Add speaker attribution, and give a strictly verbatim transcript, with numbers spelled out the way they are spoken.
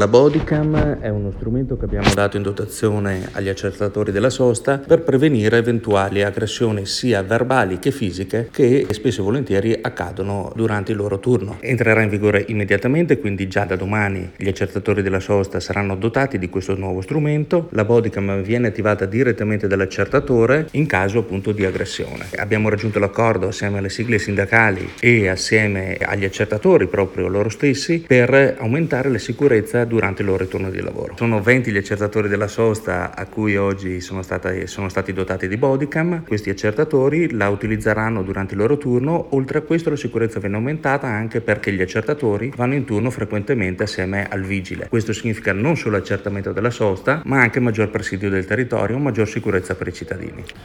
Speaker 1: La bodycam è uno strumento che abbiamo dato in dotazione agli accertatori della sosta per prevenire eventuali aggressioni sia verbali che fisiche che spesso e volentieri accadono durante il loro turno. Entrerà in vigore immediatamente, quindi già da domani gli accertatori della sosta saranno dotati di questo nuovo strumento. La bodycam viene attivata direttamente dall'accertatore in caso appunto di aggressione. Abbiamo raggiunto l'accordo assieme alle sigle sindacali e assieme agli accertatori proprio loro stessi per aumentare la sicurezza durante il loro ritorno di lavoro. Sono venti gli accertatori della sosta a cui oggi sono, stata, sono stati dotati di bodycam. Questi accertatori la utilizzeranno durante il loro turno. Oltre a questo la sicurezza viene aumentata anche perché gli accertatori vanno in turno frequentemente assieme al vigile. Questo significa non solo accertamento della sosta ma anche maggior presidio del territorio, maggior sicurezza per i cittadini.